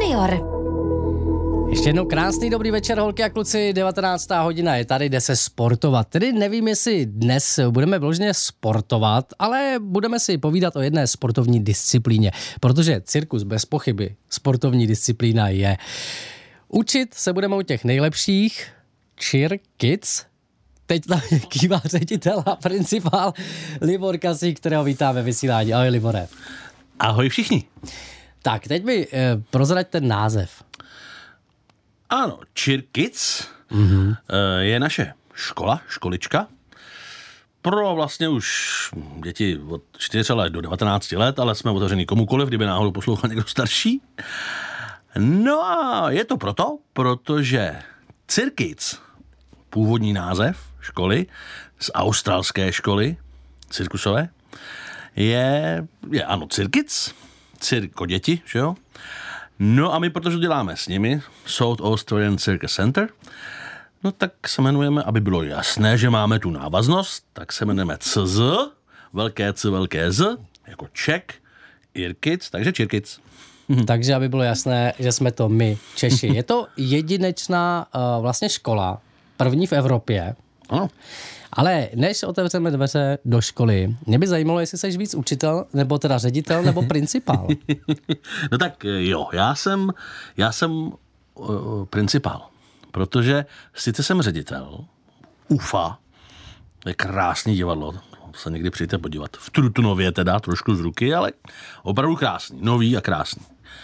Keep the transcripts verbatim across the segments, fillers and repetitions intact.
Junior. Ještě jednou krásný dobrý večer, holky a kluci, devatenáctá hodina je tady, jde se sportovat. Tedy nevím, jestli dnes budeme vložně sportovat, ale budeme si povídat o jedné sportovní disciplíně, protože cirkus bez pochyby sportovní disciplína je. Učit se budeme u těch nejlepších, cheer kids. Teď tam kývá ředitel a principál Libor Kasík, kterého vítáme ve vysílání. Ahoj, Libore. Ahoj všichni. Tak, teď mi eh, prozrať ten název. Ano, Cheer Kids mm-hmm. je naše škola, školička, pro vlastně už děti od čtyř let do devatenácti let, ale jsme otevření komukoliv, kdyby náhodou poslouchal někdo starší. No a je to proto, protože Cheer Kids, původní název školy, z australské školy cirkusové, je, je ano, Cheer Kids, cirko děti, že jo? No a my, protože děláme s nimi South Australian Circus Center, no tak se jmenujeme, aby bylo jasné, že máme tu návaznost, tak se jmenujeme C Z, velké C, velké Z, jako Czech, Ear Kids, takže Cheer Kids. Takže, aby bylo jasné, že jsme to my, Češi. Je to jedinečná uh, vlastně škola, první v Evropě. Ano. Ale než otevřeme dveře do školy, mě by zajímalo, jestli jsi víc učitel, nebo teda ředitel, nebo principál. No tak jo, já jsem, já jsem uh, principál, protože sice jsem ředitel, U F A, to je krásný divadlo, se někdy přijďte podívat, v Trutnově teda, trošku z ruky, ale opravdu krásný, nový a krásný.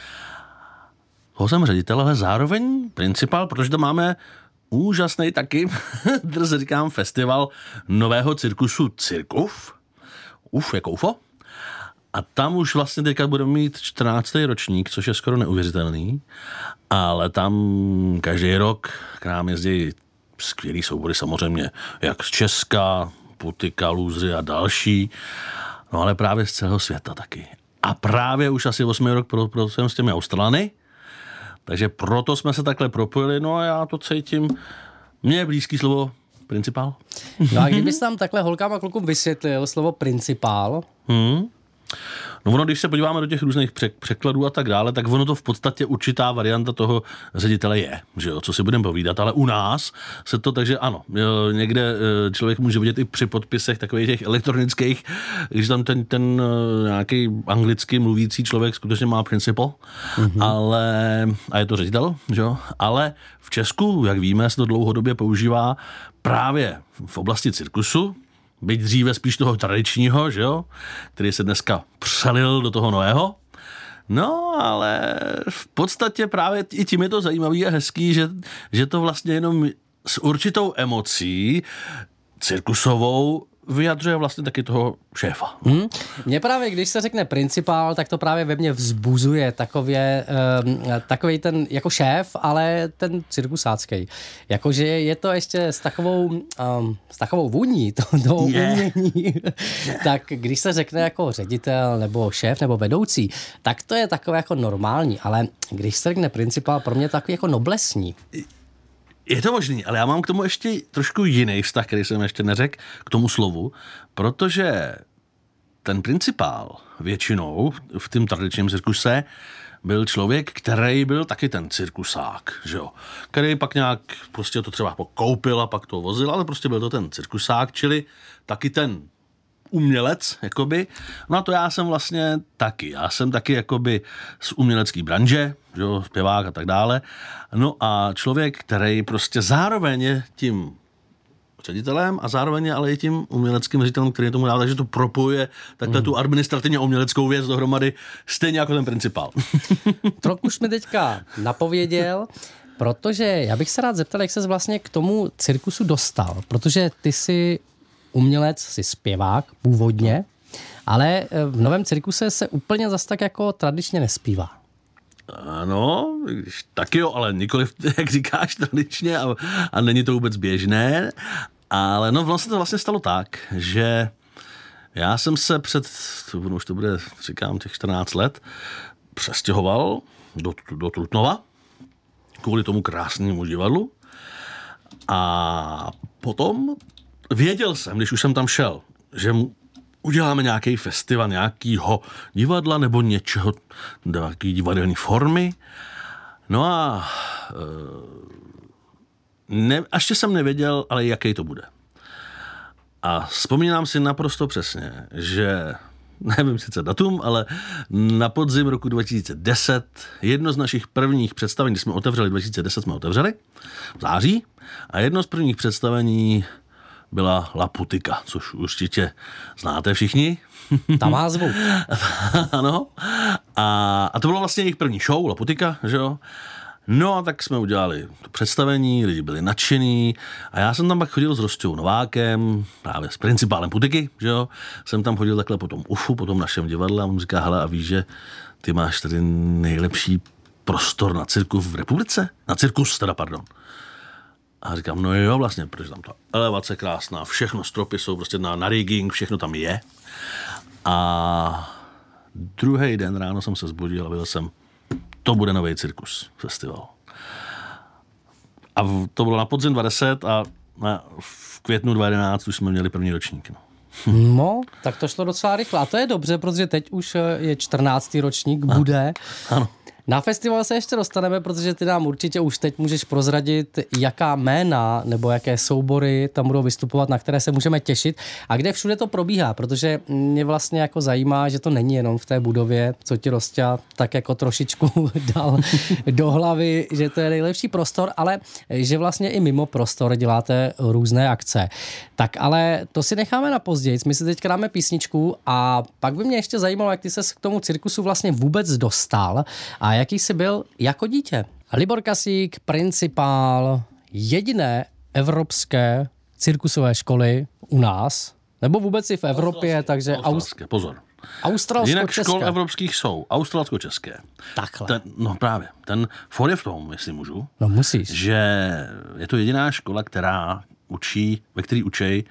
Toho jsem ředitel, ale zároveň principál, protože to máme úžasný taky, drze říkám, festival nového cirkusu Cirkuf. Uf, jako U F O. A tam už vlastně teďka budeme mít čtrnáctý ročník, což je skoro neuvěřitelný. Ale tam každý rok k nám jezdí skvělý soubory samozřejmě, jak z Česka, Putika, Lůzry a další. No ale právě z celého světa taky. A právě už asi osmý rok pro, pro s těmi Australany. Takže proto jsme se takhle propojili, no a já to cítím. Mně je blízký slovo principál. No a kdybys tam takhle holkám a klukům vysvětlil slovo principál? Hmm. No ono, když se podíváme do těch různých překladů a tak dále, tak ono to v podstatě určitá varianta toho ředitele je, že jo, co si budeme povídat, ale u nás se to, takže ano, někde člověk může vidět i při podpisech takových těch elektronických, když tam ten, ten nějaký anglicky mluvící člověk skutečně má principal, mm-hmm. ale, a je to ředitel, že jo, ale v Česku, jak víme, se to dlouhodobě používá právě v oblasti cirkusu, byť dříve spíš toho tradičního, že jo, který se dneska přelil do toho nového. No, ale v podstatě právě i tím je to zajímavý a hezký, že, že to vlastně jenom s určitou emocí cirkusovou vyjadřuje vlastně taky toho šéfa. Hmm. Mně právě, když se řekne principál, tak to právě ve mně vzbuzuje takově, um, takovej ten jako šéf, ale ten cirkusácký. Jakože je to ještě s takovou, um, s takovou vůní, to, to yeah. umění. Yeah. Tak když se řekne jako ředitel, nebo šéf, nebo vedoucí, tak to je takové jako normální, ale když se řekne principál, pro mě takový jako noblesní. Je to možný, ale já mám k tomu ještě trošku jiný vztah, který jsem ještě neřekl, k tomu slovu, protože ten principál většinou v tom tradičním cirkuse byl člověk, který byl taky ten cirkusák, že jo, který pak nějak prostě to třeba koupil a pak to vozil, ale prostě byl to ten cirkusák, čili taky ten umělec, jakoby. No a to já jsem vlastně taky. Já jsem taky jakoby z umělecké branže, že jo, zpěvák a tak dále. No a člověk, který prostě zároveň je tím ředitelem a zároveň je ale i tím uměleckým ředitelem, který tomu dává, takže to propojuje takhle mm. tu administrativně uměleckou věc dohromady, stejně jako ten principál. Trochu už mi teďka napověděl, protože já bych se rád zeptal, jak ses vlastně k tomu cirkusu dostal, protože ty jsi umělec, jsi zpěvák původně, ale v novém cirkuse se úplně zas tak jako tradičně nespívá. Ano, taky jo, ale nikoliv, jak říkáš, tradičně a, a není to vůbec běžné, ale no vlastně to vlastně stalo tak, že já jsem se před, už to bude, říkám, těch čtrnáct let, přestěhoval do, do Trutnova kvůli tomu krásnému divadlu a potom věděl jsem, když už jsem tam šel, že uděláme nějaký festival nějakýho divadla nebo něčeho, nějaký divadelní formy. No a ne, ještě jsem nevěděl, ale jaký to bude. A vzpomínám si naprosto přesně, že nevím sice datum, ale na podzim roku dva tisíce deset jedno z našich prvních představení, když jsme otevřeli, dva tisíce deset jsme otevřeli, v září, a jedno z prvních představení byla Laputika, což určitě znáte všichni. Tam má zvuk. Ano. A, a to bylo vlastně jejich první show, Laputika, že jo? No a tak jsme udělali to představení, lidi byli nadšení a já jsem tam pak chodil s Rostou Novákem, právě s principálem Putiky, že jo? Jsem tam chodil takhle po tom U F U, po tom našem divadle a on říká, hele, a víš, že ty máš tady nejlepší prostor na cirkus v republice? Na cirkus teda, pardon. A říkám, no jo, vlastně, protože tam ta elevace krásná, všechno, stropy jsou prostě na, na rigging, všechno tam je. A druhý den ráno jsem se zbudil a viděl jsem, to bude nový cirkus festival. A v, to bylo na podzim dva tisíce deset a na, v květnu dva tisíce jedenáct už jsme měli první ročník. No. no, tak to šlo docela rychle. A to je dobře, protože teď už je čtrnáctý ročník, a, bude. Ano. Na festival se ještě dostaneme, protože ty nám určitě už teď můžeš prozradit, jaká jména nebo jaké soubory tam budou vystupovat, na které se můžeme těšit a kde všude to probíhá, protože mě vlastně jako zajímá, že to není jenom v té budově, co ti Rosťa tak jako trošičku dal do hlavy, že to je nejlepší prostor, ale že vlastně i mimo prostor děláte různé akce. Tak ale to si necháme na později. My si teďka dáme písničku a pak by mě ještě zajímalo, jak ty ses k tomu cirkusu vlastně vůbec dostal a jaký jsi byl jako dítě. Libor Kasík, principál jediné evropské cirkusové školy u nás, nebo vůbec i v Evropě, takže... Australské, pozor. Australsko-české. Jinak škol evropských jsou australsko-české. Takhle. Ten, no právě, ten for je v tom, jestli můžu. No musíš. Že je to jediná škola, která učí, ve který učí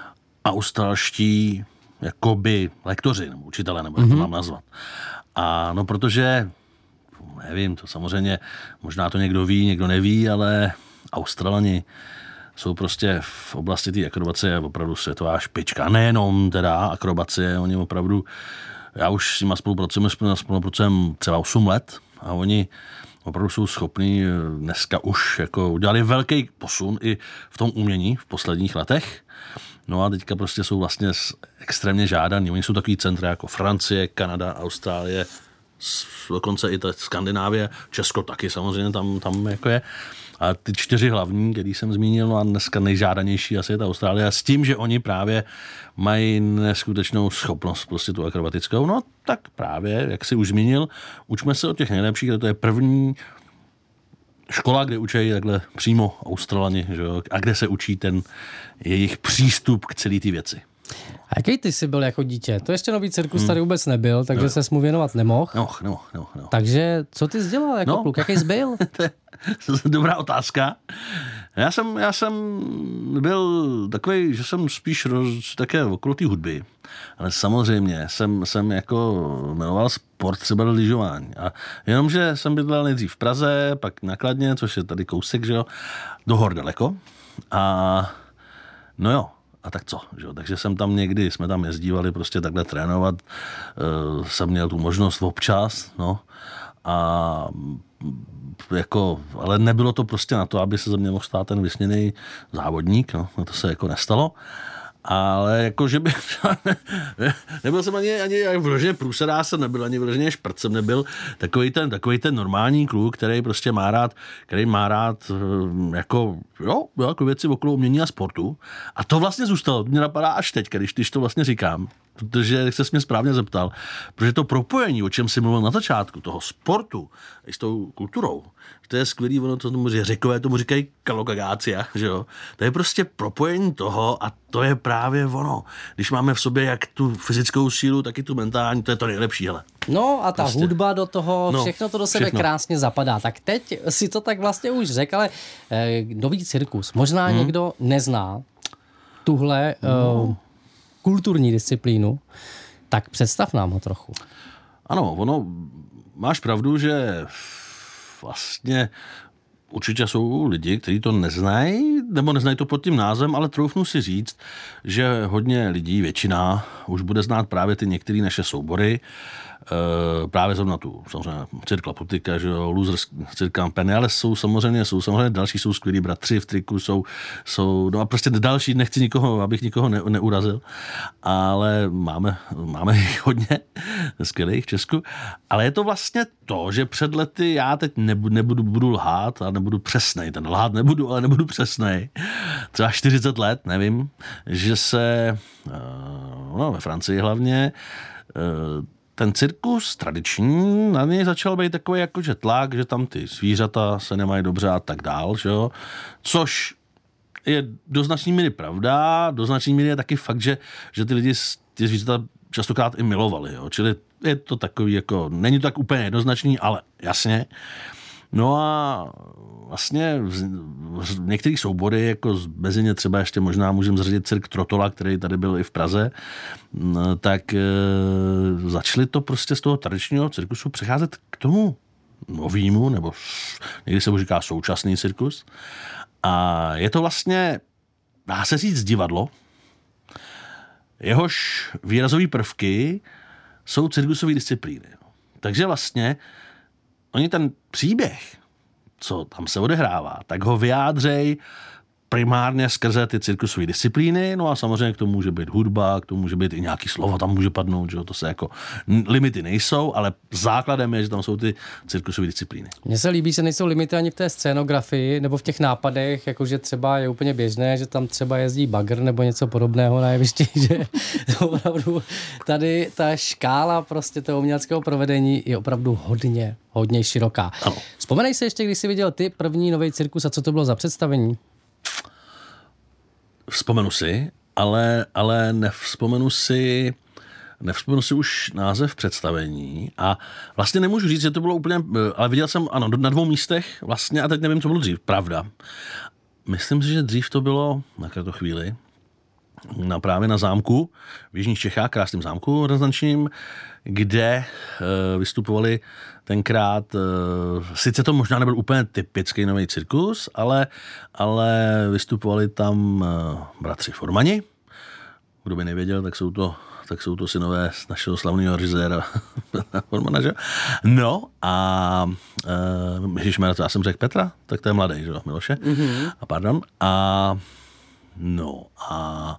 australští jakoby lektoři, nebo učitele, nebo jak mm-hmm. to mám nazvat. A no protože nevím, to samozřejmě, možná to někdo ví, někdo neví, ale Australani jsou prostě v oblasti té akrobacie opravdu světová špička. Nejenom teda akrobacie, oni opravdu, já už s nimi spolupracujeme, spolupracujeme třeba osm let a oni opravdu jsou schopní dneska už, jako udělali velký posun i v tom umění v posledních letech. No a teďka prostě jsou vlastně extrémně žádaní. Oni jsou takový centra jako Francie, Kanada, Austrálie, dokonce i ta Skandinávie, Česko taky samozřejmě tam, tam jako je. A ty čtyři hlavní, který jsem zmínil, no a dneska nejžádanější asi je ta Austrálie, s tím, že oni právě mají neskutečnou schopnost prostě tu akrobatickou, no tak právě, jak si už zmínil, učme se od těch nejlepších, to je první škola, kde učí takhle přímo Australani, že jo, a kde se učí ten jejich přístup k celé té věci. A jaký ty jsi byl jako dítě? To ještě nový cirkus tady vůbec nebyl, takže no. ses mu věnovat nemohl. No, no, no, no. Takže co ty jsi dělal jako no. kluk? Jaký jsi byl? To je dobrá otázka. Já jsem, já jsem byl takový, že jsem spíš roz, také okolo té hudby. Ale samozřejmě jsem, jsem jako miloval sport, třeba do lyžování. A jenomže jsem bydlel nejdřív v Praze, pak na Kladně, což je tady kousek, že jo, do hor daleko. A no jo, a tak co, že jo? Takže jsem tam někdy, jsme tam jezdívali prostě takhle trénovat, uh, jsem měl tu možnost občas, no, a jako, ale nebylo to prostě na to, aby se ze mě mohl stát ten vysněný závodník, no, to se jako nestalo. Ale jako, že by nebyl jsem ani, ani, ani vloženě průsedá jsem nebyl, ani vloženě šprt jsem nebyl, takový ten, takový ten normální kluk, který prostě má rád, který má rád jako, jo, jako věci okolo umění a sportu. A to vlastně zůstalo, mě napadá až teď, když, když to vlastně říkám, protože jak ses mě správně zeptal, protože to propojení, o čem jsi mluvil na začátku, toho sportu s tou kulturou, to je skvělý, ono to tomu Řekové tomu říkají kalogagácia, že jo, to je prostě propojení toho a to je právě ono. Když máme v sobě jak tu fyzickou sílu, tak i tu mentální, to je to nejlepší, hele. No a ta prostě hudba do toho, no, všechno to do sebe všechno. Krásně zapadá. Tak teď si to tak vlastně už řekl, ale eh, nový cirkus. Možná hmm. někdo nezná tuhle no. eh, kulturní disciplínu, tak představ nám ho trochu. Ano, ono, máš pravdu, že vlastně určitě jsou lidi, kteří to neznají, nebo neznají to pod tím názvem, ale troufnu si říct, že hodně lidí, většina, už bude znát právě ty některé naše soubory. právě zrovna tu, samozřejmě Cirkla Putika, že jo, Losers, Cirka Penny, ale jsou samozřejmě, jsou samozřejmě další, jsou skvělí bratři v triku, jsou, jsou, no a prostě další, nechci nikoho, abych nikoho ne, neurazil, ale máme, máme jich hodně skvělých v Česku, ale je to vlastně to, že před lety já teď nebudu, nebudu budu lhát a nebudu přesnej, ten lhát nebudu, ale nebudu přesnej, třeba čtyřicet let, nevím, že se, no ve Francii hlavně, ten cirkus tradiční, na něj začal být takový jakože tlak, že tam ty zvířata se nemají dobře a tak dál, že jo? Což je do značné míry pravda, do značné míry je taky fakt, že, že ty lidi ty zvířata častokrát i milovali, jo? Čili je to takový jako, není to tak úplně jednoznačný, ale jasně. No a vlastně v některých soubory, jako mezi ně třeba ještě možná můžeme zařadit cirk Trotola, který tady byl i v Praze, tak e, začali to prostě z toho tradičního cirkusu přecházet k tomu novýmu, nebo někdy se mu říká současný cirkus. A je to vlastně, dá se říct, divadlo. Jehož výrazové prvky jsou cirkusové disciplíny. Takže vlastně oni ten příběh, co tam se odehrává, tak ho vyjádřej primárně skrze ty cirkusové disciplíny, no a samozřejmě k tomu může být hudba, k tomu může být i nějaký slovo, tam může padnout, že to se jako limity nejsou, ale základem je, že tam jsou ty cirkusové disciplíny. Mně se líbí, že nejsou limity ani v té scénografii nebo v těch nápadech, jakože třeba je úplně běžné, že tam třeba jezdí bagr nebo něco podobného na jevišti, že opravdu tady ta škála prostě toho uměleckého provedení je opravdu hodně, hodně široká. Ano. Vzpomenej si ještě, když jsi viděl ty první nový cirkus a co to bylo za představení? Vzpomenu si, ale, ale nevzpomenu si, nevzpomenu si už název představení a vlastně nemůžu říct, že to bylo úplně, ale viděl jsem, ano, na dvou místech vlastně a teď nevím, co bylo dřív, pravda. Myslím si, že dřív to bylo, na této chvíli, na, právě na zámku, v Jižních Čechách, krásným zámku renesančním, kde uh, vystupovali tenkrát, uh, sice to možná nebyl úplně typický nový cirkus, ale, ale vystupovali tam uh, bratři Formani. Kdo by nevěděl, tak jsou to, tak jsou to synové z našeho slavného režiséra Formana, že? No a uh, ježišmarja, já jsem řekl Petra, tak to je mladý, že? Miloše. Mm-hmm. A pardon. A no a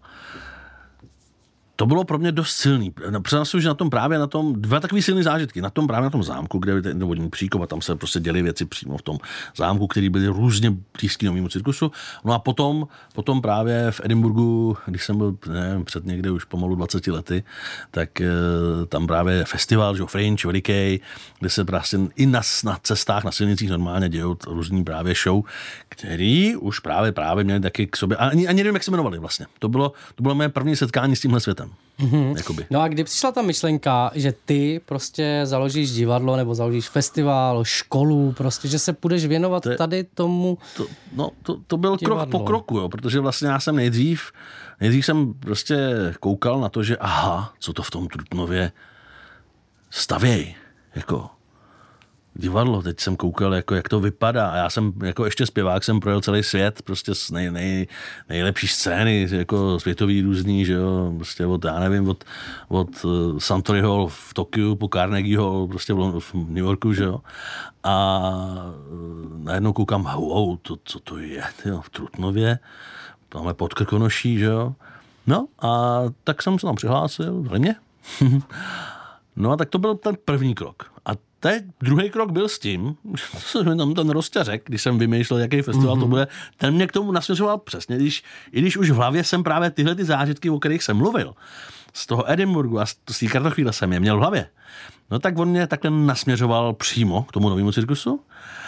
to bylo pro mě dost silný. Přiznám si, že na tom právě na tom, dva takový silný zážitky, na tom právě na tom zámku, kde byl ten vodní příkop a tam se prostě děly věci přímo v tom zámku, který byly různě blízký novému cirkusu. No a potom, potom právě v Edinburgu, když jsem byl nevím, před někde už pomalu dvaceti lety, tak e, tam právě festival, že Fringe, veliký, kde se prostě i na, na cestách, na silnicích normálně dějou různý právě show, který už právě právě měli taky k sobě, ani, ani nevím, jak se jmenovali vlastně. To bylo, to bylo moje první setkání s tímhle světem. Mm-hmm. No a kdy přišla ta myšlenka, že ty prostě založíš divadlo nebo založíš festival, školu, prostě, že se budeš věnovat to, tady tomu to, no, to, to byl divadlo. Krok po kroku, jo, protože vlastně já jsem nejdřív, nejdřív jsem prostě koukal na to, že aha, co to v tom Trutnově stavěj, jako divadlo, teď jsem koukal, jako, jak to vypadá a já jsem jako ještě zpěvák, jsem projel celý svět, prostě z nej, nej, nejlepší scény, jako světový různý, že jo, prostě od, já nevím, od, od Suntory Hall v Tokiu po Carnegie Hall, prostě v, v New Yorku, že jo, a najednou koukám, wow, to, co to je, tyjo, v Trutnově, tamhle pod Krkonoší, že jo, no a tak jsem se tam přihlásil, vzali mě. No a tak to byl ten první krok. A teď druhý krok byl s tím, co mi tam ten Rostě řekl, když jsem vymýšlel, jaký festival mm-hmm. to bude, ten mě k tomu nasměřoval přesně, když, i když už v hlavě jsem právě tyhle ty zážitky, o kterých jsem mluvil, z toho Edinburgu a z té Kartochvíle jsem je měl v hlavě, no tak on mě takhle nasměřoval přímo k tomu novému cirkusu.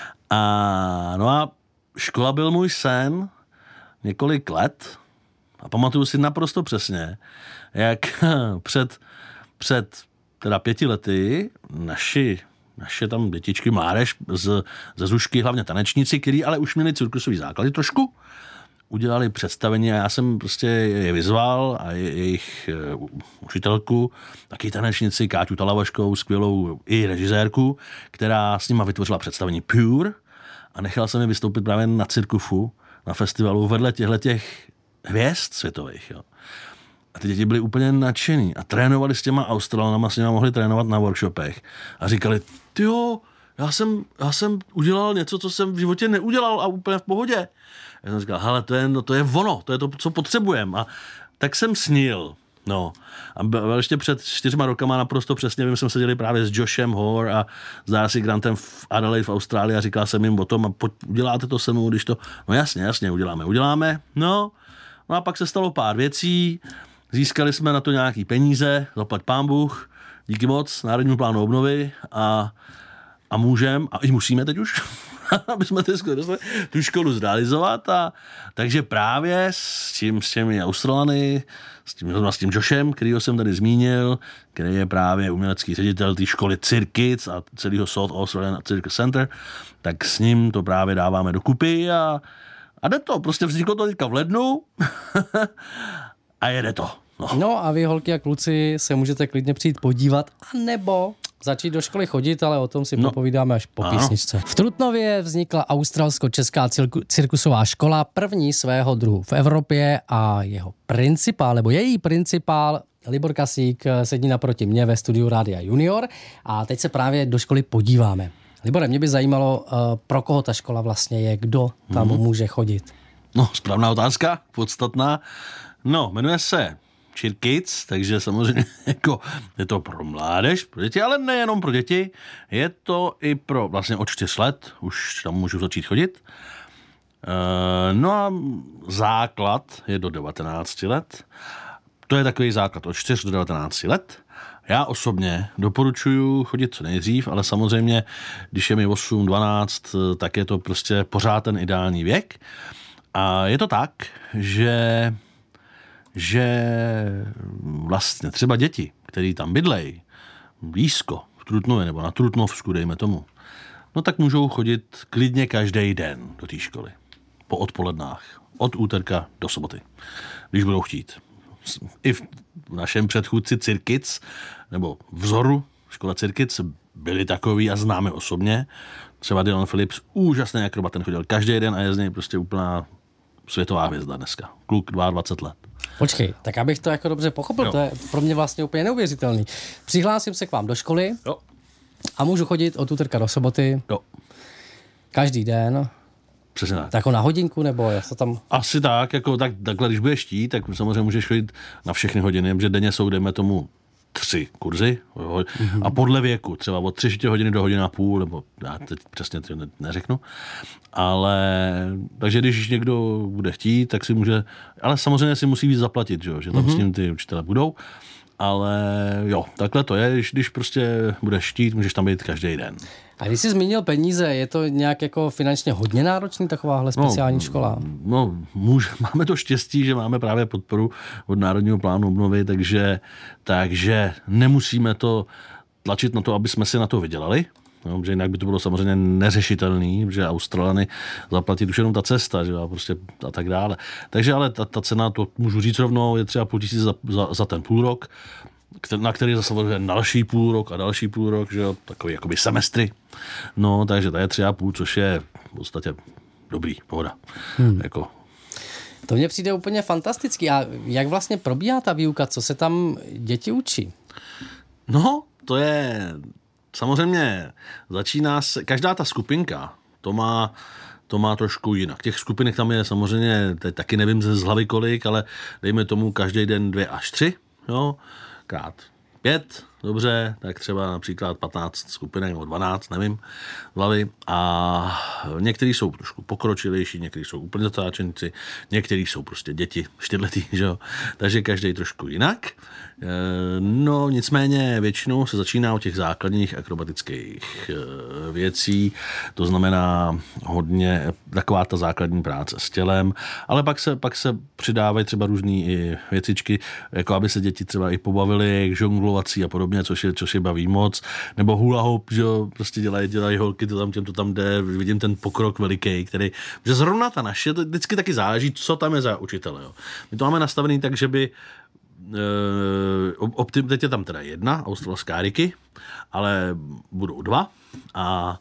A no a škola byl můj sen několik let a pamatuju si naprosto přesně, jak před, před teda pěti lety naši, naše tam dětičky, mládež z, ze Zušky, hlavně tanečníci, který ale už měli cirkusový základy trošku, udělali představení a já jsem prostě je vyzval a je, jejich uh, učitelku, taky tanečnici, Káťu Talavaškou, skvělou i režisérku, která s nima vytvořila představení Pure a nechal jsem je vystoupit právě na Cirkufu, na festivalu vedle těchto těch hvězd světových. Jo. A ty děti byly úplně nadšený a trénovali s těma Australanama, s těma mohli trénovat na workshopech a říkali, tyjo, já jsem, já jsem udělal něco, co jsem v životě neudělal a úplně v pohodě. Já jsem říkal, hele, to je, no, to je ono, to je to, co potřebujeme. A tak jsem snil. No. A byl ještě před čtyřma rokama naprosto přesně, vím, jsme seděli právě s Joshem Hoare a s Darcy Grantem v Adelaide v Austrálii a říkal jsem jim o tom, a pojď, uděláte to se mnou, když to, no jasně, jasně, uděláme, uděláme, no. No a pak se stalo pár věcí, získali jsme na to nějaký peníze, zaplať pán Bůh, díky moc, Národnímu plánu obnovy a, a můžeme, a i musíme teď už, aby jsme tu školu zrealizovat. A, takže právě s, tím, s těmi Australany, s tím, s tím Joshem, kterýho jsem tady zmínil, který je právě umělecký ředitel té školy Cirkids a celého South Australian Circus Center, tak s ním to právě dáváme dokupy a, a jde to. Prostě vzniklo to teďka v lednu a jede to. No. no a vy, holky a kluci, se můžete klidně přijít podívat, anebo začít do školy chodit, ale o tom si no. popovídáme až po ano. písničce. V Trutnově vznikla australsko-česká cirkusová škola, první svého druhu v Evropě, a jeho principál, nebo její principál Libor Kasík sedí naproti mě ve studiu Rádia Junior a teď se právě do školy podíváme. Libore, mě by zajímalo, pro koho ta škola vlastně je, kdo tam hmm. může chodit. No, správná otázka, podstatná. No, jmenuje se Cirkids, takže samozřejmě jako je to pro mládež, pro děti, ale nejenom pro děti, je to i pro vlastně od čtyř let, už tam můžu začít chodit. E, no a základ je do devatenácti let. To je takový základ od čtyř do devatenácti let. Já osobně doporučuji chodit co nejdřív, ale samozřejmě, když je mi osm dvanáct, tak je to prostě pořád ten ideální věk. A je to tak, že že vlastně třeba děti, který tam bydlejí blízko v Trutnově nebo na Trutnovsku, dejme tomu, no tak můžou chodit klidně každý den do té školy. Po odpolednách. Od úterka do soboty. Když budou chtít. I v našem předchůdci Cirkids, nebo vzoru škola Cirkids, byli takový a známe osobně. Třeba Dylan Phillips, úžasný akrobat, ten chodil každý den a je z něj prostě úplná světová hvězda dneska. Kluk dvacet dva let. Počkej, tak abych to jako dobře pochopil, jo. To je pro mě vlastně úplně neuvěřitelný. Přihlásím se k vám do školy jo. a můžu chodit od úterka do soboty. Jo. Každý den. Přesně tak. Tak jako na hodinku, nebo jak to tam... Asi tak, jako tak, takhle, když budeš chtít, tak samozřejmě můžeš chodit na všechny hodiny, protože denně jsou, dejme tomu, tři kurzy mm-hmm. a podle věku, třeba od tři čtvrtě hodiny do hodiny a půl, nebo já teď přesně to neřeknu, ale takže když někdo bude chtít, tak si může, ale samozřejmě si musí víc zaplatit, že, že tam mm-hmm. s ním ty učitele budou, ale jo, takhle to je, když, když prostě budeš chtít, můžeš tam být každý den. A když jsi zmínil peníze, je to nějak jako finančně hodně náročný takováhle speciální no, škola? No, může, máme to štěstí, že máme právě podporu od Národního plánu obnovy, takže, takže nemusíme to tlačit na to, aby jsme si na to vydělali. No, protože jinak by to bylo samozřejmě neřešitelný, že Australany zaplatit už jenom ta cesta, že a prostě a tak dále. Takže ale ta, ta cena, to můžu říct rovnou, je třeba půl tisíce za, za, za ten půl rok, na který zase další půl rok a další půl rok, že jo, takový jakoby semestry. No, takže to je tři a půl, což je v podstatě dobrý, pohoda. Hmm. Jako. To mně přijde úplně fantastický. A jak vlastně probíhá ta výuka? Co se tam děti učí? No, to je samozřejmě, začíná se, každá ta skupinka, to má, to má trošku jinak. Těch skupinek tam je samozřejmě, teď taky nevím z hlavy kolik, ale dejme tomu každý den dvě až tři, jo, krát pět, dobře, tak třeba například patnáct skupinek nebo dvanáct, nevím, hlavy. A některý jsou trošku pokročilejší, některý jsou úplně zatáčenci, některý jsou prostě děti, čtyřletý, že jo. Takže každý trošku jinak. No nicméně většinou se začíná od těch základních akrobatických věcí, to znamená hodně taková ta základní práce s tělem, ale pak se, pak se přidávají třeba různé i věcičky, jako aby se děti třeba i pobavily, žonglovací a podobně, což je, což je baví moc, nebo hula hoop, že jo, prostě dělají, dělají holky, to tam těm to tam jde, vidím ten pokrok veliký, který, že zrovna ta naše, to vždycky taky záleží, co tam je za učitele, jo. My to máme nastavený tak, že by Uh, optim, teď je tam teda jedna australská Ricky, ale budou dva a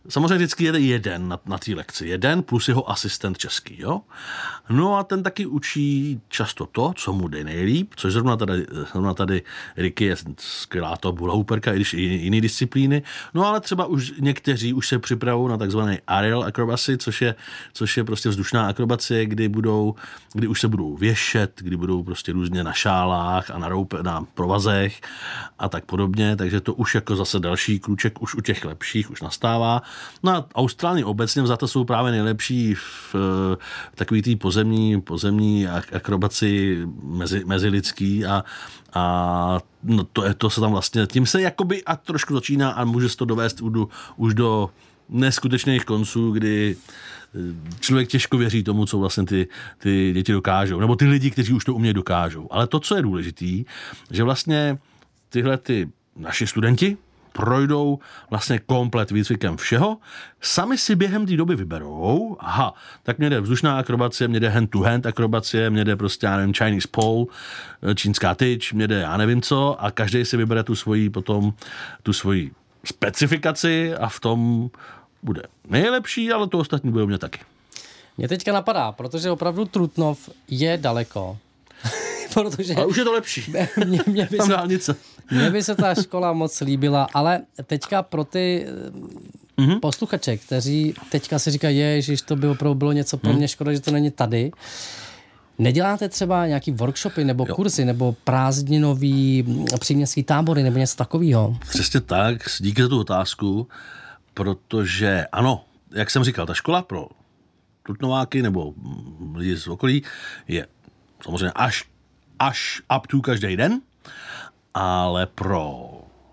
samozřejmě vždycky jede jeden na, na té lekci. Jeden plus jeho asistent český, jo. No a ten taky učí často to, co mu jde nejlíp, což zrovna tady, zrovna tady Ricky je skvělá to hula hooperka, i když i jiný disciplíny. No ale třeba už někteří už se připravují na takzvaný aerial acrobacy, což je, což je prostě vzdušná akrobacie, kdy budou, kdy už se budou věšet, kdy budou prostě různě na šálách a na, roupe, na provazech a tak podobně, takže to už jako zase další kluček už u těch lepších už nastává. No a Austrálii obecně za to jsou právě nejlepší v, v takový tý pozemní, pozemní akrobaci mezi, mezilidský a, a no to, je, to se tam vlastně, tím se jakoby a trošku začíná a může se to dovést už do, už do neskutečných konců, kdy člověk těžko věří tomu, co vlastně ty, ty děti dokážou, nebo ty lidi, kteří už to umějí, dokážou. Ale to, co je důležitý, že vlastně tyhle ty naši studenti projdou vlastně komplet výcvikem všeho, sami si během té doby vyberou, aha, tak mě jde vzdušná akrobacie, mě jde hand-to-hand akrobacie, mě jde prostě, já nevím, Chinese pole, čínská tyč, mě jde já nevím co a každý si vybere tu svoji potom, tu svoji specifikaci a v tom bude nejlepší, ale to ostatní bude u mě taky. Mě teďka napadá, protože opravdu Trutnov je daleko. Protože ale už je to lepší. Mě, mě, by tam se, dálnice. Mně by se ta škola moc líbila, ale teďka pro ty mm-hmm. posluchače, kteří teďka si říkají, ježiš, to by opravdu bylo něco pro mě, škoda, že to není tady. Neděláte třeba nějaký workshopy nebo jo. kurzy nebo prázdninový příměstský tábory nebo něco takového? Přesně tak, díky za tu otázku, protože ano, jak jsem říkal, ta škola pro Trutnováky nebo lidi z okolí je samozřejmě až, až up to každý den, ale pro,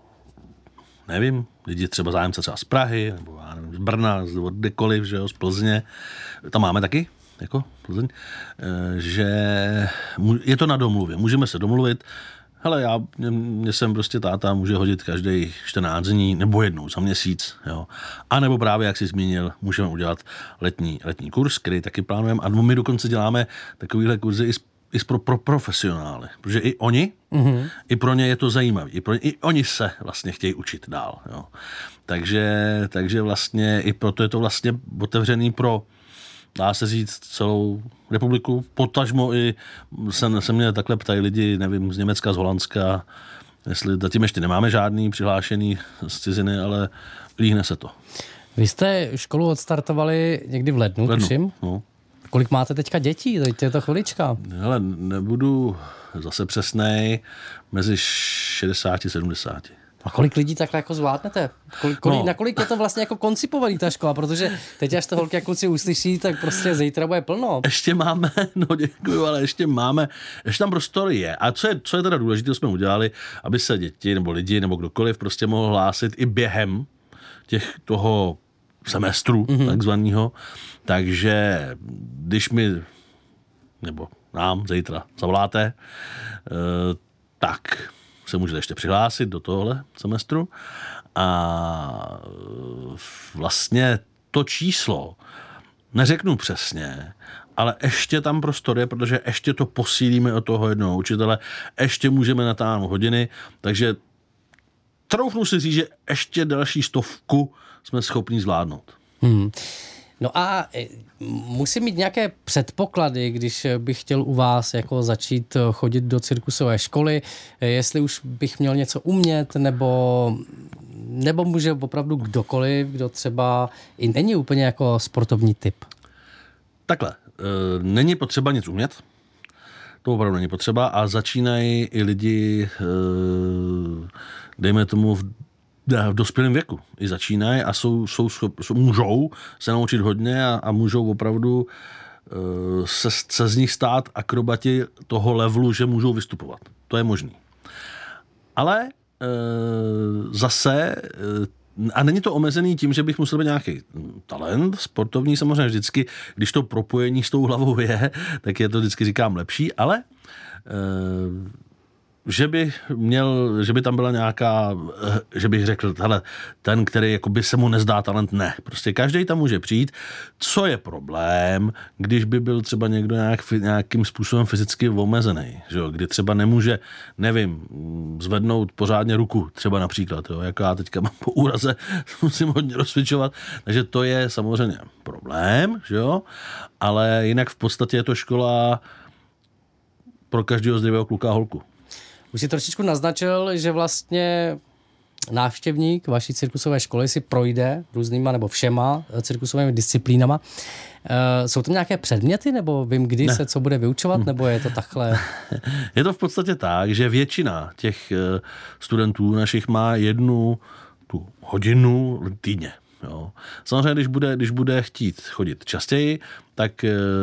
nevím, lidi třeba zájemce třeba z Prahy, nebo já nevím, z Brna, z kdekoliv, že jo, z Plzně, tam máme taky, jako Plzeň, že je to na domluvě, můžeme se domluvit, hele, já, mě sem prostě táta může hodit každý čtrnáct dní, nebo jednou za měsíc, jo. A nebo právě, jak jsi zmínil, můžeme udělat letní, letní kurz, který taky plánujeme. A my dokonce děláme takovýhle kurzy i, i pro, pro profesionály, protože i oni, mm-hmm. i pro ně je to zajímavé. I, pro ně, I oni se vlastně chtějí učit dál, jo. Takže, takže vlastně i proto je to vlastně otevřený pro, dá se říct, celou republiku. Potažmo i se, se mě takhle ptají lidi, nevím, z Německa, z Holandska, jestli zatím ještě nemáme žádný přihlášený z ciziny, ale líhne se to. Vy jste školu odstartovali někdy v lednu, v lednu tuším. No. Kolik máte teďka dětí? Teď je to chvilička. Hele, nebudu zase přesnej, mezi šedesát a sedmdesát. A kolik lidí takhle jako zvládnete? Kolik, kolik, no. Na kolik je to vlastně jako koncipovaný ta škola? Protože teď, až to holky a kluci uslyší, tak prostě zítra bude plno. Ještě máme, no děkuju, ale ještě máme, ještě tam prostor je. A co je, co je teda důležité, jsme udělali, aby se děti nebo lidi nebo kdokoliv prostě mohl hlásit i během těch toho semestru mm-hmm. takzvanýho. Takže když mi, nebo nám zítra zavoláte, tak se můžete ještě přihlásit do tohle semestru a vlastně to číslo neřeknu přesně, ale ještě tam prostor je, protože ještě to posílíme od toho jednoho učitele, ještě můžeme natáhnout hodiny, takže troufnu si říct, že ještě další stovku jsme schopni zvládnout. Hmm. No a musím mít nějaké předpoklady, když bych chtěl u vás jako začít chodit do cirkusové školy, jestli už bych měl něco umět, nebo, nebo může opravdu kdokoliv, kdo třeba i není úplně jako sportovní typ. Takhle, není potřeba nic umět, to opravdu není potřeba a začínají i lidi, dejme tomu v v dospělém věku i začínají a jsou, jsou, jsou, můžou se naučit hodně a, a můžou opravdu uh, se, se z nich stát akrobati toho levelu, že můžou vystupovat. To je možný. Ale uh, zase, uh, a není to omezený tím, že bych musel být nějaký talent sportovní, samozřejmě vždycky, když to propojení s tou hlavou je, tak je to vždycky říkám lepší, ale uh, že by měl, že by tam byla nějaká, že bych řekl, hele, ten, který jakoby se mu nezdá talent, ne. Prostě každý tam může přijít. Co je problém, když by byl třeba někdo nějak, nějakým způsobem fyzicky omezený, že jo? Kdy třeba nemůže, nevím, zvednout pořádně ruku, třeba například, jo? Jako já teďka mám po úraze, musím hodně rozcvičovat, takže to je samozřejmě problém, že jo? Ale jinak v podstatě je to škola pro každého zdravého kluka a holku. Už si trošičku naznačil, že vlastně návštěvník vaší cirkusové školy si projde různýma nebo všema cirkusovými disciplínama. E, jsou to nějaké předměty, nebo vím, kdy ne. se co bude vyučovat, nebo je to takhle? Je to v podstatě tak, že většina těch studentů našich má jednu tu hodinu týdně. Jo. Samozřejmě, když bude, když bude chtít chodit častěji, tak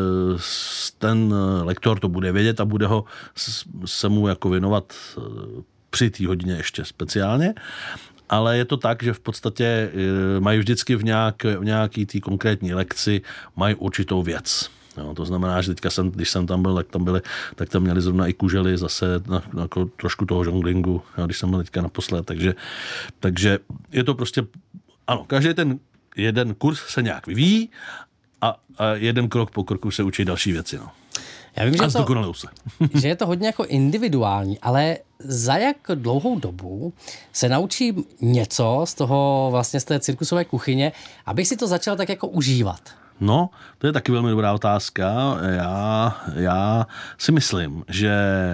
ten lektor to bude vědět a bude ho se mu jako věnovat při té hodině ještě speciálně. Ale je to tak, že v podstatě mají vždycky v, nějak, v nějaký té konkrétní lekci mají určitou věc. Jo, to znamená, že teďka jsem, když jsem tam byl, tak tam byli, tak tam měli zrovna i kužely zase na, na, jako trošku toho žonglingu, jo, když jsem byl teďka naposled. Takže, takže je to prostě, ano, každý ten jeden kurz se nějak vyvíjí a, a jeden krok po kroku se učí další věci. No. Já vím, že, to, že je to hodně jako individuální, ale za jak dlouhou dobu se naučím něco z toho vlastně z té cirkusové kuchyně, abych si to začal tak jako užívat? No, to je taky velmi dobrá otázka. Já, já si myslím, že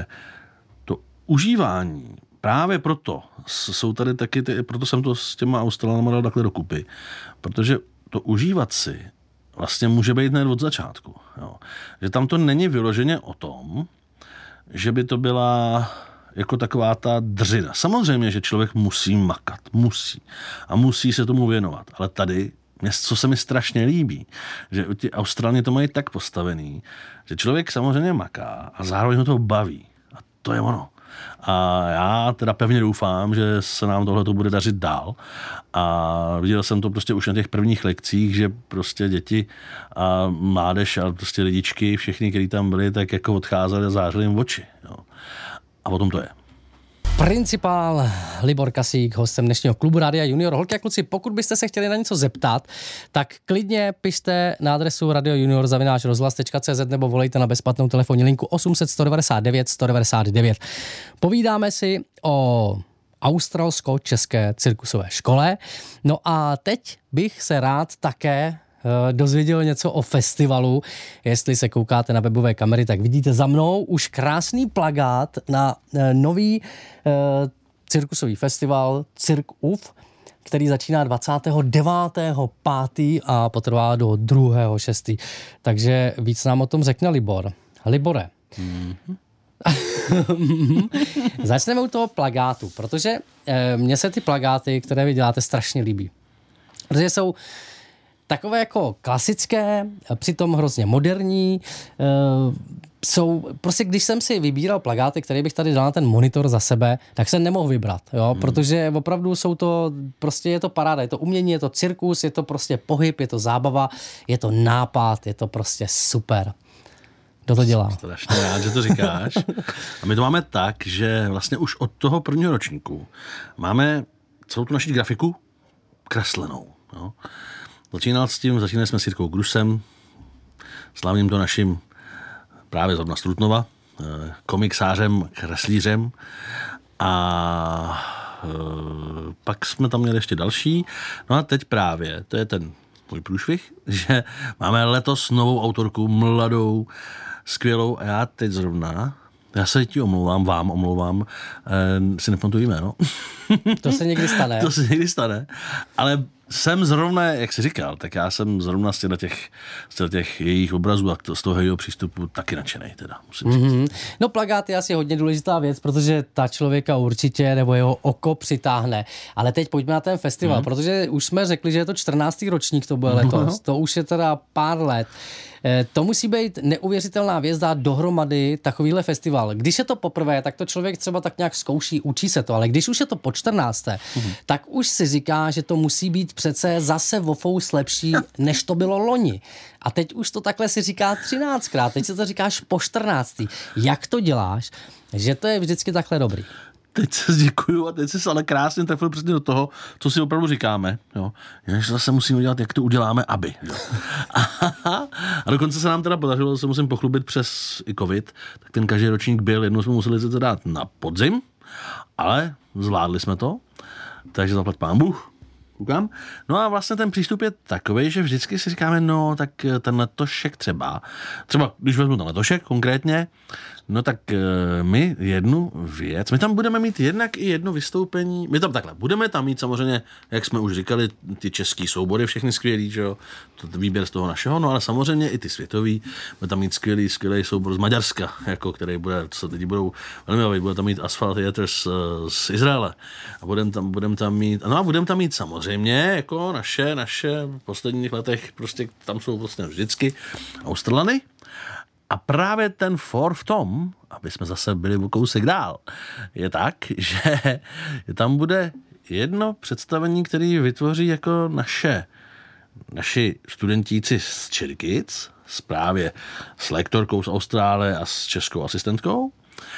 to užívání právě proto jsou tady taky, ty, proto jsem to s těma Australanama dal takhle dokupy, protože to užívat si vlastně může být hned od začátku. Jo. Že tam to není vyloženě o tom, že by to byla jako taková ta dřina. Samozřejmě, že člověk musí makat, musí a musí se tomu věnovat, ale tady co se mi strašně líbí, že ti Australani to mají tak postavený, že člověk samozřejmě maká a zároveň ho to baví. A to je ono. A já teda pevně doufám, že se nám tohle to bude dařit dál. A viděl jsem to prostě už na těch prvních lekcích, že prostě děti a mládež a prostě lidičky, všichni, kteří tam byli, tak jako odcházeli a zářili jim oči. Jo. A o tom to je. Principál Libor Kasík, hostem dnešního klubu Rádia Junior. Holky a kluci, pokud byste se chtěli na něco zeptat, tak klidně pište na adresu radiojunior zavináč rozhlas tečka cé zet nebo volejte na bezplatnou telefonní linku osm set sto devadesát devět sto devadesát devět. Povídáme si o australsko-české cirkusové škole. No a teď bych se rád také dozvěděl něco o festivalu. Jestli se koukáte na webové kamery, tak vidíte za mnou už krásný plakát na nový uh, cirkusový festival Cirk U F, který začíná dvacátého devátého pátého a potrvá do druhého šestého Takže víc nám o tom řekne Libor. Libore. Mm-hmm. Začneme u toho plakátu, protože eh, mně se ty plakáty, které vy děláte, strašně líbí. Protože jsou takové jako klasické, přitom hrozně moderní. E, jsou, prostě když jsem si vybíral plakáty, které bych tady dal na ten monitor za sebe, tak jsem nemohl vybrat, jo, hmm. protože opravdu jsou to, prostě je to paráda, je to umění, je to cirkus, je to prostě pohyb, je to zábava, je to nápad, je to prostě super. Kdo to dělá? Strašně rád, že to říkáš. A my to máme tak, že vlastně už od toho prvního ročníku máme celou tu naši grafiku kreslenou, jo. Začínal s tím, začínali jsme s Jirkou Grusem, slavným to naším právě zrovna z Trutnova, komiksářem, kreslířem a e, pak jsme tam měli ještě další. No a teď právě, to je ten můj průšvih, že máme letos novou autorku, mladou, skvělou a já teď zrovna, já se ti omlouvám, vám omlouvám, e, si nepamatuji jméno. To se někdy stane. To se někdy stane, ale jsem zrovna, jak jsi říkal, tak já jsem zrovna z těch, těch, z těch jejich obrazů a z toho jejího přístupu taky nadšenej teda, musím mm-hmm. říct. No plakát je asi hodně důležitá věc, protože ta člověka určitě, nebo jeho oko přitáhne. Ale teď pojďme na ten festival, mm. protože už jsme řekli, že je to čtrnáctý ročník, to bude letos. To už je teda pár let. To musí být neuvěřitelná věc dát dohromady takovýhle festival. Když je to poprvé, tak to člověk třeba tak nějak zkouší, učí se to, ale když už je to po čtrnácté, mm. tak už si říká, že to musí být přece zase o fous lepší, než to bylo loni. A teď už to takhle si říká třináctkrát, teď si to říkáš po čtrnáctý. Jak to děláš, že to je vždycky takhle dobrý? Teď se děkuju a teď se ale krásně trefil přesně do toho, co si opravdu říkáme. Jo. Jež zase musíme udělat, jak to uděláme, aby. Jo. A dokonce se nám teda podařilo, se musím pochlubit přes i covid, tak ten každý ročník byl, jednou jsme museli se dát na podzim, ale zvládli jsme to, takže zaplať pán Bůh. Koukám. No a vlastně ten přístup je takový, že vždycky si říkáme, no tak ten letošek třeba, třeba když vezmu ten letošek konkrétně, no tak my jednu věc, my tam budeme mít jednak i jedno vystoupení, my tam takhle, budeme tam mít samozřejmě, jak jsme už říkali, ty český soubory, všechny skvělý, že jo, to výběr z toho našeho, no ale samozřejmě i ty světový, budeme tam mít skvělý, skvělý soubor z Maďarska, jako který bude, co lidi budou velmi bavit, bude tam mít Asphalt Theatre z, z Izraele a budeme tam, budem tam mít, no a budeme tam mít samozřejmě, jako naše, naše v posledních letech, prostě tam jsou vlastně vždycky Australany. A právě ten for v tom, aby jsme zase byli o kousek dál, je tak, že tam bude jedno představení, který vytvoří jako naše, naši studentíci z Cherry Kids, právě s lektorkou z Austrálie a s českou asistentkou,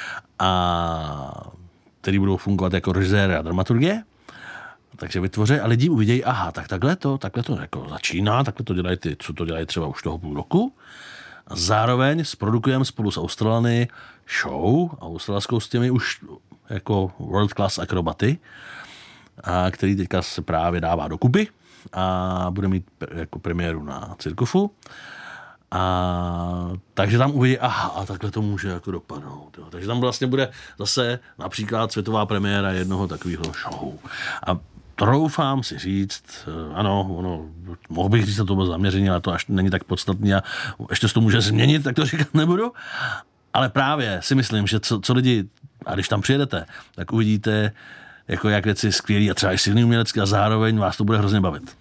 a který budou fungovat jako režisér a dramaturgie. Takže vytvoří a lidi uvidějí, aha, tak takhle to, takhle to jako začíná, takhle to dělají ty, co to dělají třeba už toho půl roku. A zároveň zprodukujeme spolu s Australany show, australskou s těmi už jako world class akrobaty, a který teďka se právě dává dokupy a bude mít jako premiéru na Cirkufu. A takže tam uvidí, aha, a takhle to může jako dopadnout. Jo. Takže tam vlastně bude zase například světová premiéra jednoho takového show. A troufám si říct, ano, ono, mohl bych říct, že to bylo zaměření, ale to až není tak podstatný a ještě se to může změnit, tak to říkat nebudu. Ale právě si myslím, že co, co lidi, a když tam přijedete, tak uvidíte, jako jak věci skvělý a třeba i silný umělecký a zároveň vás to bude hrozně bavit.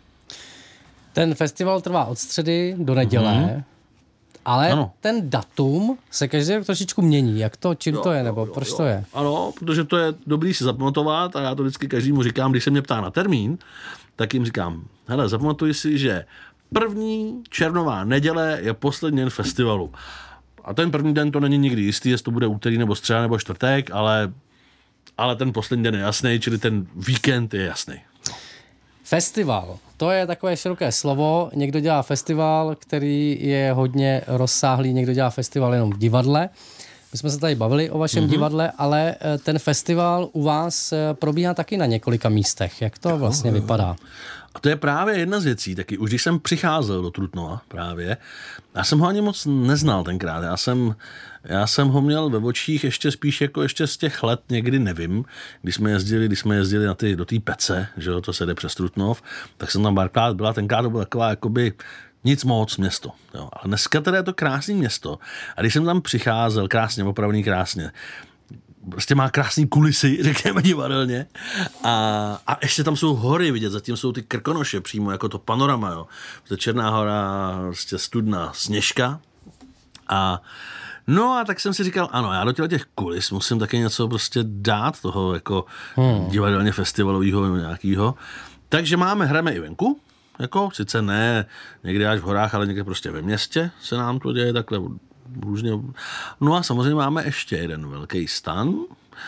Ten festival trvá od středy do neděle, mm-hmm. ale ano. Ten datum se každý rok trošičku mění. Jak to, čím jo, to je, nebo jo, proč jo. to je? Ano, protože to je dobrý si zapamatovat a já to vždycky každému říkám, když se mě ptá na termín, tak jim říkám, hele, zapamatuj si, že první červnová neděle je poslední den festivalu. A ten první den to není nikdy jistý, jestli to bude úterý nebo středa nebo čtvrtek, ale, ale ten poslední den je jasný, čili ten víkend je jasný. Festival, to je takové široké slovo. Někdo dělá festival, který je hodně rozsáhlý, někdo dělá festival jenom v divadle. My jsme se tady bavili o vašem mm-hmm. divadle, ale ten festival u vás probíhá taky na několika místech. Jak to vlastně no, vypadá? A to je právě jedna z věcí, taky už když jsem přicházel do Trutnova právě, já jsem ho ani moc neznal tenkrát, já jsem, já jsem ho měl ve očích ještě spíš jako ještě z těch let, někdy nevím, když jsme jezdili, když jsme jezdili na ty, do té Pece, že jo, to se jde přes Trutnov, tak jsem tam párkrát byla, tenkrát to byla taková jakoby nic moc město. Jo. Ale dneska teda je to krásné město a když jsem tam přicházel, krásně, opravdu krásně, prostě má krásný kulisy, řekněme divadelně. A, a ještě tam jsou hory vidět, zatím jsou ty Krkonoše přímo, jako to panorama, jo. To Černá hora, prostě Studna, Sněžka. A no a tak jsem si říkal, ano, já do těch kulis musím taky něco prostě dát toho jako hmm. divadelně festivalového nějakého. Takže máme, hrajeme i venku, jako sice ne někde až v horách, ale někde prostě ve městě se nám to děje takhle různě. No a samozřejmě máme ještě jeden velký stan,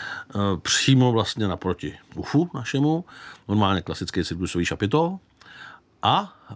přímo vlastně naproti U F U našemu, normálně klasický cirkusový šapito. A e,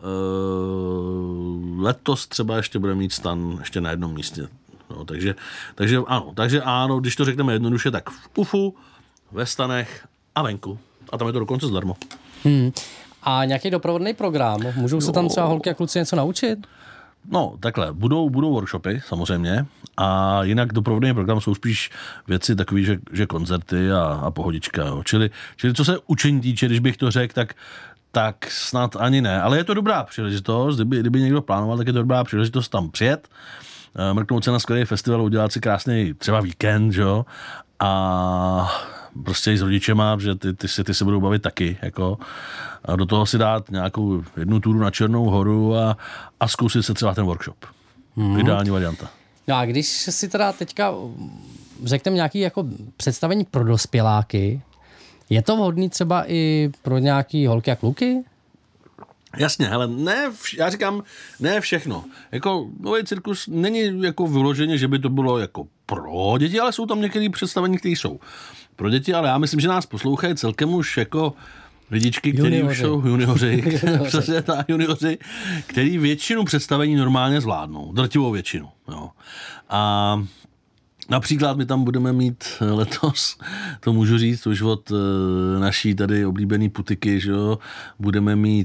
letos třeba ještě bude mít stan ještě na jednom místě. No, takže, takže ano, takže ano, když to řekneme jednoduše, tak v U F U, ve stanech a venku. A tam je to dokonce zdarma. Hmm. A nějaký doprovodný program? Můžou jo. se tam třeba holky a kluci něco naučit? No, takhle, budou, budou workshopy, samozřejmě, a jinak doprovodný program jsou spíš věci takový, že, že koncerty a, a pohodička, jo. Čili, čili co se učení týče, když bych to řekl, tak, tak snad ani ne, ale je to dobrá příležitost, kdyby, kdyby někdo plánoval, tak je to dobrá příležitost tam přijet, mrknout se na skvělý festival, udělat si krásný třeba víkend, že jo, a prostě i s rodičema, že ty, ty, ty, ty se budou bavit taky, jako, a do toho si dát nějakou jednu túru na Černou horu a, a zkusit se třeba ten workshop. Hmm. Ideální varianta. No a když si teda teďka řekneme nějaký jako představení pro dospěláky, je to vhodný třeba i pro nějaký holky a kluky? Jasně, hele, ne, vš- já říkám, ne všechno. Jako nový cirkus není jako vyloženě, že by to bylo jako pro děti, ale jsou tam některé představení, které jsou pro děti, ale já myslím, že nás poslouchají celkem už jako lidičky, který už jsou junioři, přesně tak, junioři, který většinu představení normálně zvládnou, drtivou většinu. Jo. A například my tam budeme mít letos, to můžu říct, už od naší tady oblíbený putiky, že jo, budeme mít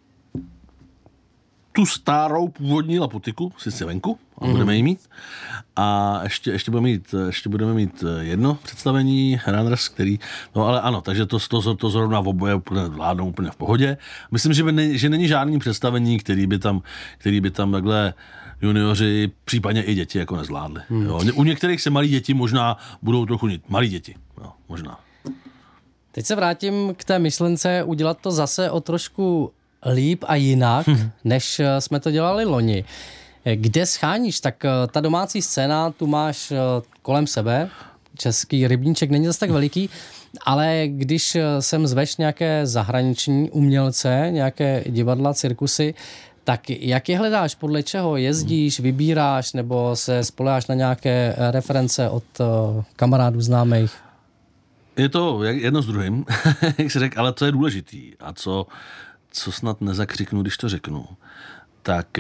tu starou původní Laputiku, sice venku, a budeme mm. ji mít. A ještě, ještě, budeme mít, ještě budeme mít jedno představení, Runners, který, no ale ano, takže to, to, to zrovna v oboje úplně vládnou úplně v pohodě. Myslím, že, by ne, že není žádný představení, který by tam, který by tam takhle junioři, případně i děti jako nezvládli. Mm. Jo. U některých se malí děti možná budou trochu nit. Malí děti, jo, možná. Teď se vrátím k té myšlence udělat to zase o trošku líp a jinak, hmm. než jsme to dělali loni. Kde scháníš? Tak ta domácí scéna, tu máš kolem sebe. Český rybníček není zase tak veliký, ale když sem zveš nějaké zahraniční umělce, nějaké divadla, cirkusy, tak jak je hledáš? Podle čeho jezdíš, vybíráš nebo se spoléháš na nějaké reference od kamarádů známých? Je to jedno s druhým, jak jsi řekl, ale co je důležitý a co co snad nezakřiknu, když to řeknu, tak e,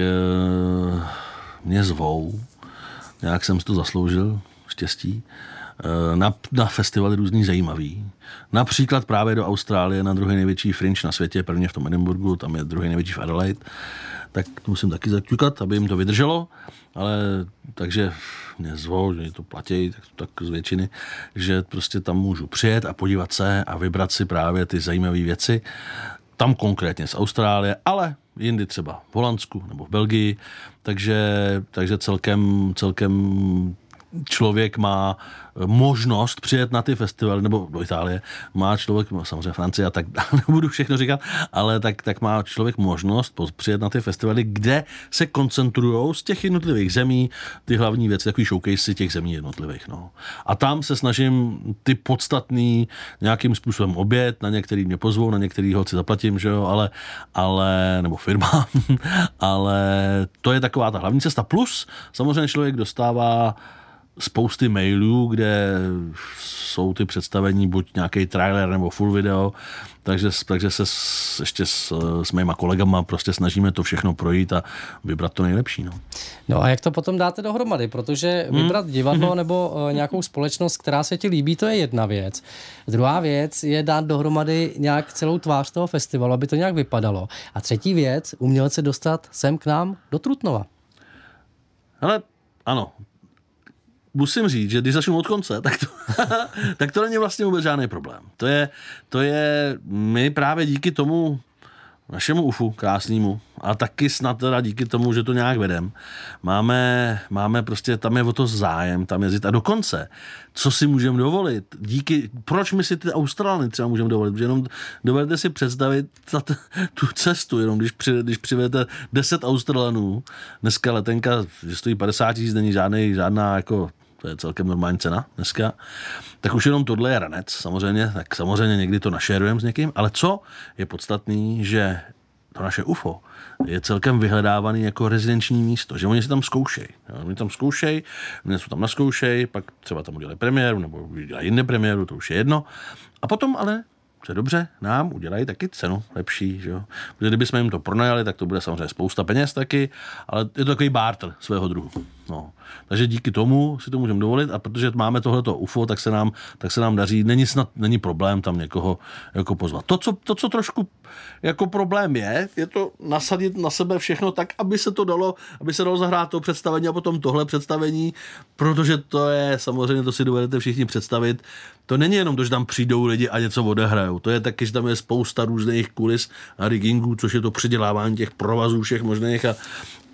mě zvou, nějak jsem si to zasloužil, štěstí, e, na, na festivaly různý zajímavý. Například právě do Austrálie na druhý největší fringe na světě, prvně v tom Edinburghu, tam je druhý největší v Adelaide, tak to musím taky zaťukat, aby jim to vydrželo, ale takže mě zvou, že to platí, tak, tak z většiny, že prostě tam můžu přijet a podívat se a vybrat si právě ty zajímavé věci. Tam konkrétně z Austrálie, ale jindy třeba v Holandsku nebo v Belgii, takže, takže celkem, celkem člověk má možnost přijet na ty festivaly, nebo do Itálie, má člověk, samozřejmě Francie a tak nebudu všechno říkat, ale tak, tak má člověk možnost přijet na ty festivaly, kde se koncentrujou z těch jednotlivých zemí ty hlavní věci, takový showcase těch zemí jednotlivých. No. A tam se snažím ty podstatný nějakým způsobem obět, na některý mě pozvou, na některý holci zaplatím, že jo, ale, ale nebo firma, ale to je taková ta hlavní cesta. Plus samozřejmě člověk dostává spousty mailů, kde jsou ty představení buď nějaký trailer nebo full video, takže, takže se s, ještě s, s mýma kolegama prostě snažíme to všechno projít a vybrat to nejlepší. No, no a jak to potom dáte dohromady? Protože vybrat divadlo hmm. nebo uh, nějakou společnost, která se ti líbí, to je jedna věc. Druhá věc je dát dohromady nějak celou tvář toho festivalu, aby to nějak vypadalo. A třetí věc, umělce dostat sem k nám do Trutnova. Ale ano, musím říct, že když začnu od konce, tak to, tak to není vlastně vůbec žádný problém. To je, to je my právě díky tomu našemu ufu krásnému a taky snad teda díky tomu, že to nějak vedem, máme, máme prostě, tam je o to zájem, tam jezdit a dokonce, co si můžeme dovolit, díky, proč my si ty Australany třeba můžeme dovolit, protože jenom dovedete si představit ta, tu cestu, jenom když, při, když přivedete deset Australanů, dneska letenka, že stojí padesát tisíc, není žádný, žádná jako to je celkem normální cena dneska, tak už jenom tohle je ranec, samozřejmě, tak samozřejmě někdy to našerujeme s někým, ale co je podstatný, že to naše U F O je celkem vyhledávaný jako rezidenční místo, že oni si tam zkoušejí. Oni tam zkoušejí, oni se tam naskoušejí, pak třeba tam udělají premiéru, nebo udělají jiné premiéru, to už je jedno. A potom ale co je dobře, nám udělají taky cenu lepší, že jo. Protože kdybychom jim to pronajali, tak to bude samozřejmě spousta peněz taky, ale je to takový barter svého druhu. No. Takže díky tomu si to můžeme dovolit a protože máme tohleto U F O, tak se nám, tak se nám daří, není snad, není problém tam někoho jako pozvat. To co, to, co trošku jako problém je, je to nasadit na sebe všechno tak, aby se to dalo, aby se dalo zahrát to představení a potom tohle představení, protože to je, samozřejmě to si dovedete všichni představit, to není jenom to, že tam přijdou lidi a něco odehrajou. To je taky, že tam je spousta různých kulis a riggingů, což je to předělávání těch provazů všech možných a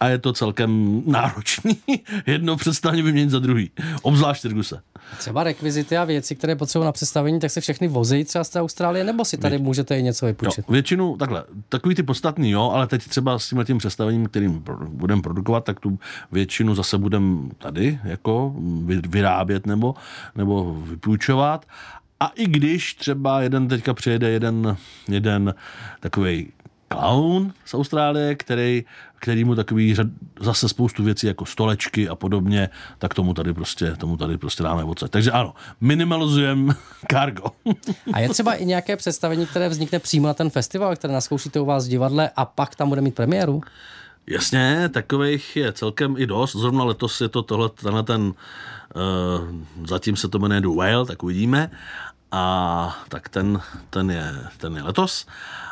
a je to celkem náročný jedno představení vyměnit za druhý, obzvlášť v cirkuse. Třeba rekvizity a věci, které potřebují na představení, tak se všechny vozí třeba z té Austrálie, nebo si tady Vě... můžete i něco vypůjčit? Jo, většinu, takhle, takový ty podstatný, jo, ale teď třeba s tímhletím představením, kterým budeme produkovat, tak tu většinu zase budeme tady jako vyrábět nebo, nebo vypůjčovat. A i když třeba jeden teďka přijede jeden, jeden takovej klaun z Austrálie, který, který mu takový řad, zase spoustu věcí jako stolečky a podobně, tak tomu tady prostě, tomu tady prostě dáme odsaď. Takže ano, minimalizujeme cargo. A je třeba i nějaké představení, které vznikne přímo na ten festival, které naskoušíte u vás v divadle a pak tam bude mít premiéru? Jasně, takových je celkem i dost. Zrovna letos je to tohle, tenhle ten, uh, zatím se to jmenuje The Whale, tak uvidíme. A tak ten, ten, je, ten je letos.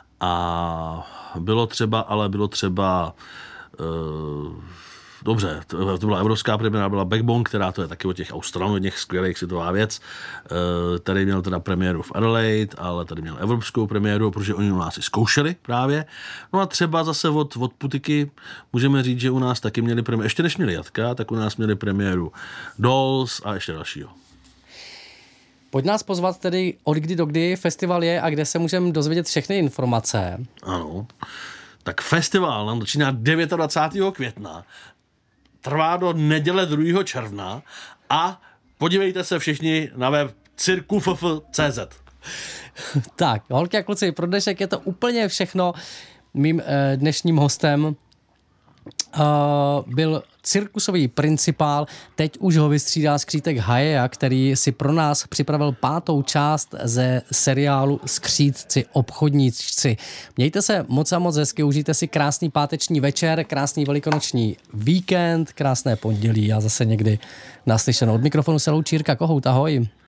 A bylo třeba, ale bylo třeba uh, dobře, to, to byla evropská premiéra, byla Backbone, která to je taky o těch Australanů, od těch skvělých, světová věc. Uh, tady měl teda premiéru v Adelaide, ale tady měl evropskou premiéru, protože oni u nás i zkoušeli právě. No a třeba zase od, od Putiky můžeme říct, že u nás taky měli premiéru, ještě než měli Jatka, tak u nás měli premiéru Dolls a ještě dalšího. Pojď nás pozvat tedy, od kdy do kdy festival je a kde se můžeme dozvědět všechny informace. Ano, tak festival nám začíná dvacátého devátého května, trvá do neděle druhého června a podívejte se všichni na web cirku f f tečka c z. Tak, holky a kluci, pro dnešek je to úplně všechno. Mým eh, dnešním hostem Uh, byl cirkusový principál, teď už ho vystřídá skřítek Hajeja, který si pro nás připravil pátou část ze seriálu Skřítci obchodníci. Mějte se moc a moc hezky, užijte si krásný páteční večer, krásný velikonoční víkend, krásné pondělí a zase někdy naslyšenou. Od mikrofonu se loučí Jirka Kohout, ahoj.